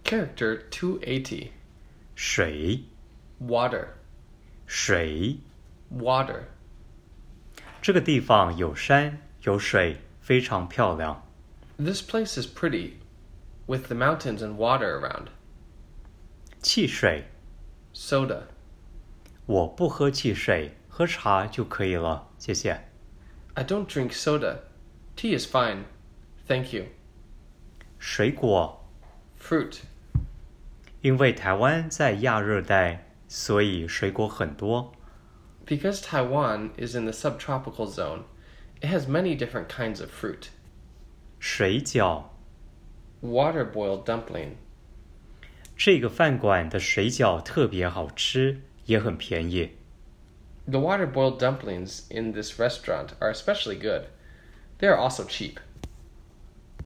Character 280. 水 Water. 水 Water. 这个地方有山有水，非常漂亮。 This place is pretty, with the mountains and water around. 汽水 Soda. 我不喝汽水，喝茶就可以了，谢谢。 I don't drink soda. Tea is fine. Thank you. 水果 Fruit. 因为台湾在亚热带，所以水果很多。 Because Taiwan is in the subtropical zone, it has many different kinds of fruit. 水饺 Water-boiled dumpling. 这个饭馆的水饺特别好吃，也很便宜。 The water-boiled dumplings in this restaurant are especially good. They are also cheap.